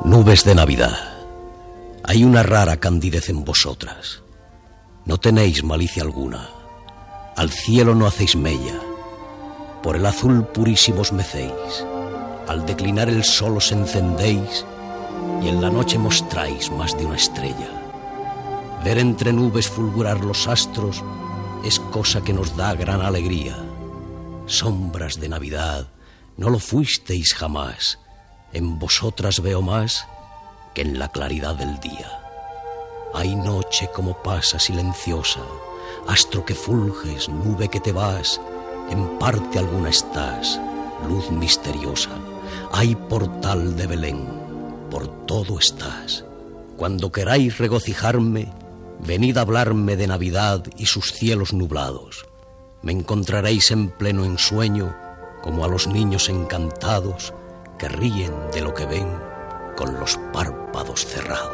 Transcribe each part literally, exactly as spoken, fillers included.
Nubes de Navidad, hay una rara candidez en vosotras. No tenéis malicia alguna, al cielo no hacéis mella, por el azul purísimo os mecéis, al declinar el sol os encendéis y en la noche mostráis más de una estrella. Ver entre nubes fulgurar los astros es cosa que nos da gran alegría. Sombras de Navidad, no lo fuisteis jamás, en vosotras veo más que en la claridad del día. Hay noche como pasa silenciosa, astro que fulges, nube que te vas, en parte alguna estás, luz misteriosa. Hay portal de Belén, por todo estás. Cuando queráis regocijarme, venid a hablarme de Navidad y sus cielos nublados. Me encontraréis en pleno ensueño, como a los niños encantados que ríen de lo que ven con los párpados cerrados.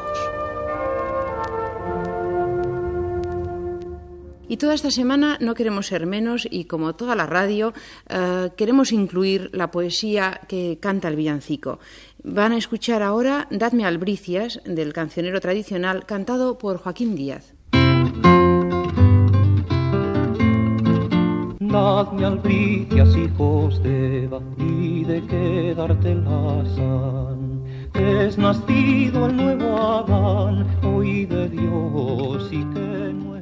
Y toda esta semana no queremos ser menos y, como toda la radio, eh, queremos incluir la poesía que canta el villancico. Van a escuchar ahora Dadme albricias, del cancionero tradicional, cantado por Joaquín Díaz. Dadme albricias, hijos de Eva, y de qué dártelas han. Es nacido el nuevo Adán, hoy de Dios, y que nuevo